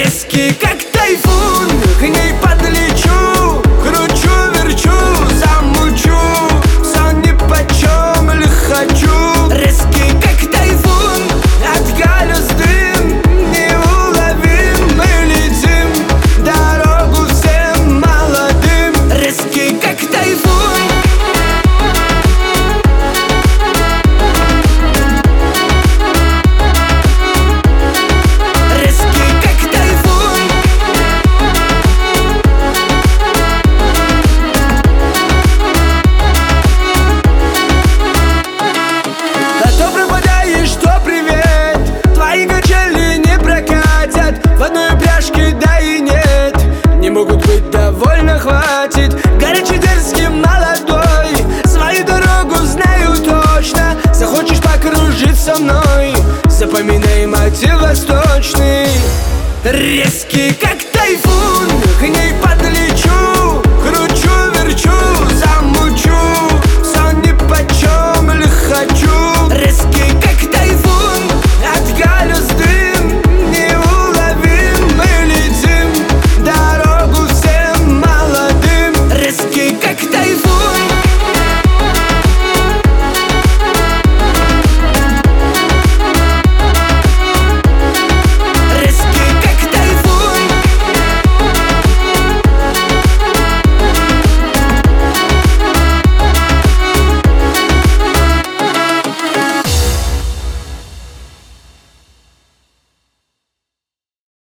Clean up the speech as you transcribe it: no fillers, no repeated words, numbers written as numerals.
Резкий, как тайфун, к ней подлечу, кручу, верчу, замучу, сон нипочем лихочу. Резкий, как тайфун, от колес дым, неуловим, мы летим дорогу всем молодым. Резкий, как тайфун. Могут быть довольно, хватит. Горячий, дерзкий, молодой, свою дорогу знаю точно. Захочешь покружить со мной, запоминай мотив восточный. Резкий, как тайфун, к ней под